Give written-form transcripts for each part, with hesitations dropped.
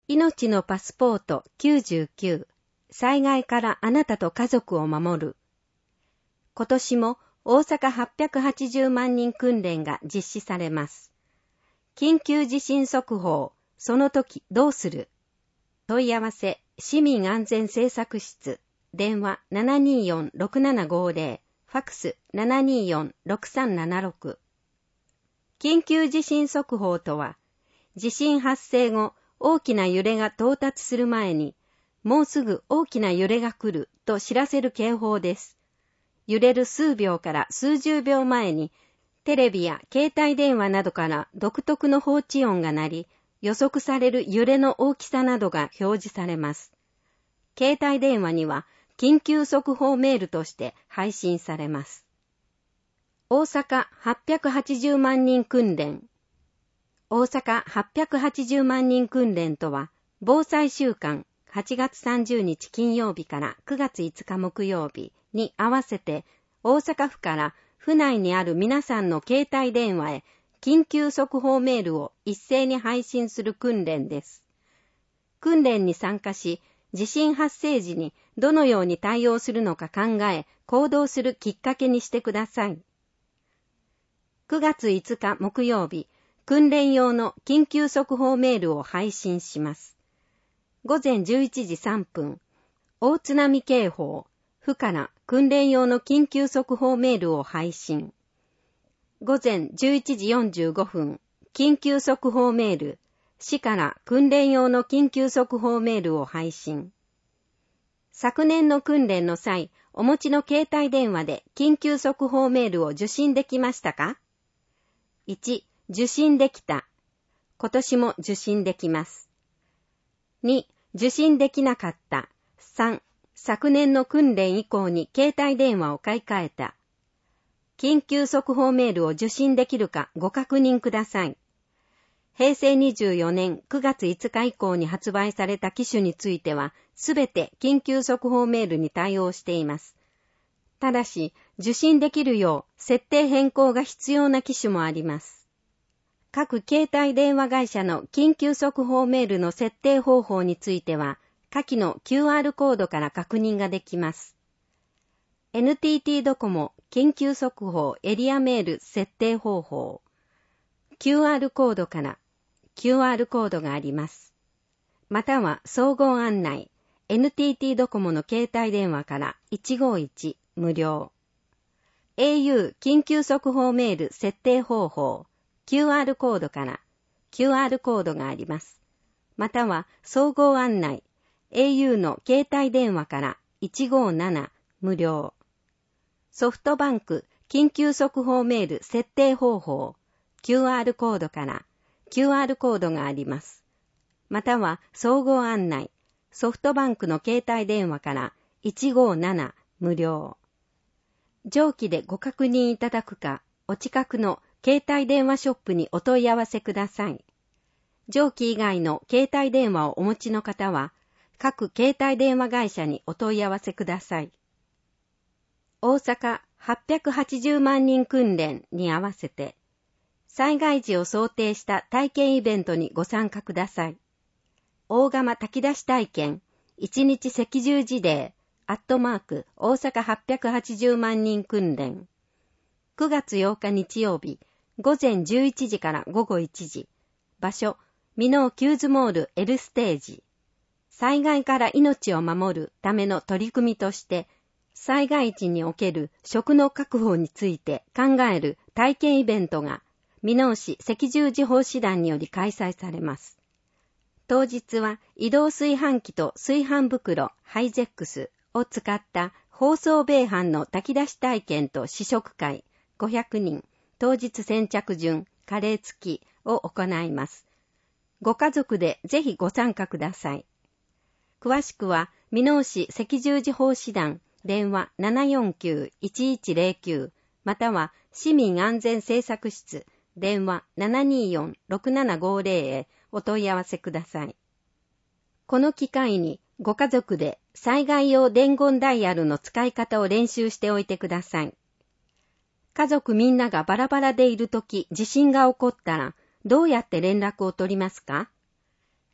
命のパスポート99、災害からあなたと家族を守る。今年も大阪880万人訓練が実施されます。緊急地震速報、その時どうする？問い合わせ、市民安全政策室、電話 724-6750、ファクス 724-6376。緊急地震速報とは、地震発生後、大きな揺れが到達する前に、もうすぐ大きな揺れが来ると知らせる警報です。揺れる数秒から数十秒前に、テレビや携帯電話などから独特の報知音が鳴り、予測される揺れの大きさなどが表示されます。携帯電話には緊急速報メールとして配信されます。大阪880万人訓練。大阪880万人訓練とは、防災週間8月30日金曜日から9月5日木曜日に合わせて、大阪府から府内にある皆さんの携帯電話へ緊急速報メールを一斉に配信する訓練です。訓練に参加し、地震発生時にどのように対応するのか考え、行動するきっかけにしてください。9月5日木曜日、訓練用の緊急速報メールを配信します。午前11時3分、大津波警報、府から訓練用の緊急速報メールを配信。午前11時45分、緊急速報メール、市から訓練用の緊急速報メールを配信。昨年の訓練の際、お持ちの携帯電話で緊急速報メールを受信できましたか？ 1、受信できた。今年も受信できます。2、受信できなかった。3、昨年の訓練以降に携帯電話を買い替えた。緊急速報メールを受信できるかご確認ください。平成24年9月5日以降に発売された機種については、すべて緊急速報メールに対応しています。ただし、受信できるよう設定変更が必要な機種もあります。各携帯電話会社の緊急速報メールの設定方法については、下記の QR コードから確認ができます。NTT ドコモ緊急速報エリアメール設定方法。QR コードから QR コードがあります。または総合案内 NTT ドコモの携帯電話から151無料。au 緊急速報メール設定方法。QR コードから QR コードがあります。または総合案内 au の携帯電話から157無料。ソフトバンク緊急速報メール設定方法 QR コードから QR コードがあります。または総合案内ソフトバンクの携帯電話から157無料。上記でご確認いただくか、お近くの携帯電話ショップにお問い合わせください。上記以外の携帯電話をお持ちの方は、各携帯電話会社にお問い合わせください。大阪880万人訓練に合わせて、災害時を想定した体験イベントにご参加ください。大釜炊き出し体験、1日赤十字デー、@大阪880万人訓練。9月8日日曜日、午前11時から午後1時。場所、箕面キューズモール L ステージ。災害から命を守るための取り組みとして、災害時における食の確保について考える体験イベントが、箕面市赤十字奉仕団により開催されます。当日は移動炊飯器と炊飯袋ハイゼックスを使った包装米飯の炊き出し体験と試食会500人、当日先着順、カレー付きを行います。ご家族でぜひご参加ください。詳しくは、箕面市赤十字奉仕団電話 749-1109 または市民安全政策室電話 724-6750 へお問い合わせください。この機会にご家族で災害用伝言ダイヤルの使い方を練習しておいてください。家族みんながバラバラでいるとき地震が起こったらどうやって連絡を取りますか？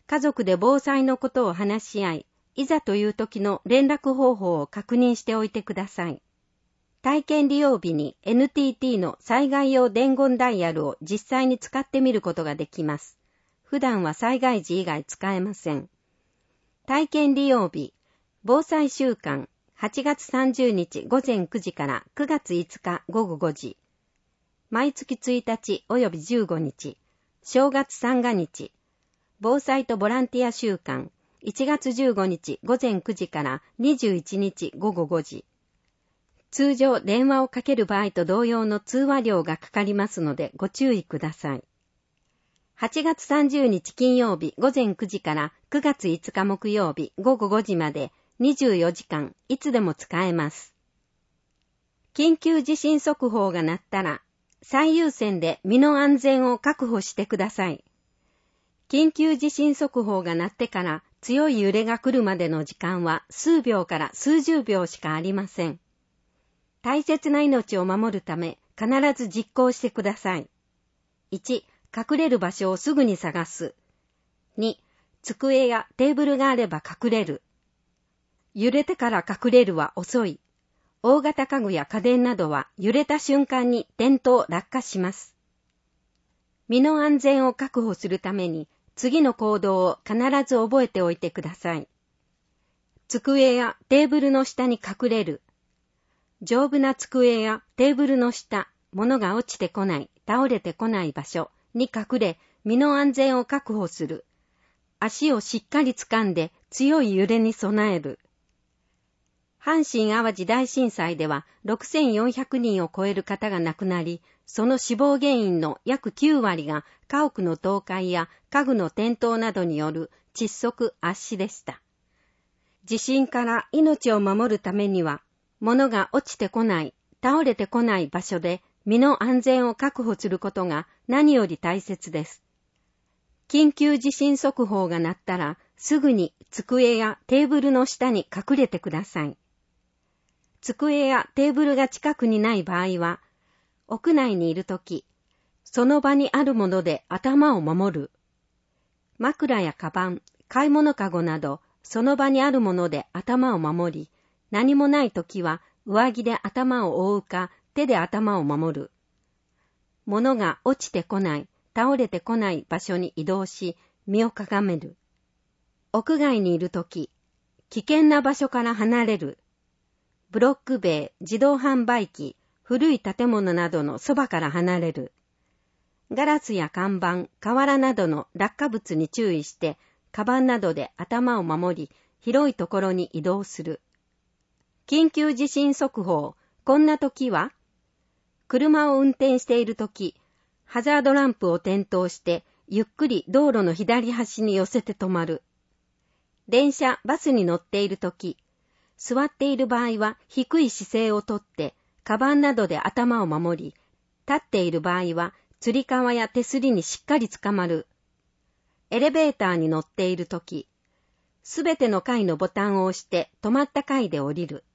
家族で防災のことを話し合い、いざという時の連絡方法を確認しておいてください。体験利用日に NTT の災害用伝言ダイヤルを実際に使ってみることができます。普段は災害時以外使えません。体験利用日、防災週間、8月30日午前9時から9月5日午後5時。毎月1日及び15日、正月三が日、防災とボランティア週間、1月15日午前9時から21日午後5時。通常電話をかける場合と同様の通話料がかかりますのでご注意ください。8月30日金曜日午前9時から9月5日木曜日午後5時まで24時間いつでも使えます。緊急地震速報が鳴ったら最優先で身の安全を確保してください。緊急地震速報が鳴ってから強い揺れが来るまでの時間は数秒から数十秒しかありません。大切な命を守るため必ず実行してください。1、隠れる場所をすぐに探す。2、机やテーブルがあれば隠れる。揺れてから隠れるは遅い。大型家具や家電などは揺れた瞬間に転倒・落下します。身の安全を確保するために次の行動を必ず覚えておいてください。机やテーブルの下に隠れる。丈夫な机やテーブルの下、物が落ちてこない、倒れてこない場所に隠れ、身の安全を確保する。足をしっかり掴んで強い揺れに備える。阪神淡路大震災では6400人を超える方が亡くなり、その死亡原因の約9割が家屋の倒壊や家具の転倒などによる窒息・圧死でした。地震から命を守るためには、物が落ちてこない、倒れてこない場所で身の安全を確保することが何より大切です。緊急地震速報が鳴ったらすぐに机やテーブルの下に隠れてください。机やテーブルが近くにない場合は、屋内にいるとき、その場にあるもので頭を守る。枕やカバン、買い物かごなど、その場にあるもので頭を守り、何もないときは上着で頭を覆うか手で頭を守る。物が落ちてこない、倒れてこない場所に移動し、身をかがめる。屋外にいるとき、危険な場所から離れる。ブロック塀、自動販売機、古い建物などのそばから離れる。ガラスや看板、瓦などの落下物に注意して、カバンなどで頭を守り、広いところに移動する。緊急地震速報、こんな時は、車を運転している時、ハザードランプを点灯して、ゆっくり道路の左端に寄せて止まる。電車、バスに乗っている時、座っている場合は低い姿勢をとって、カバンなどで頭を守り、立っている場合は、つり革や手すりにしっかりつかまる。エレベーターに乗っている時、すべての階のボタンを押して止まった階で降りる。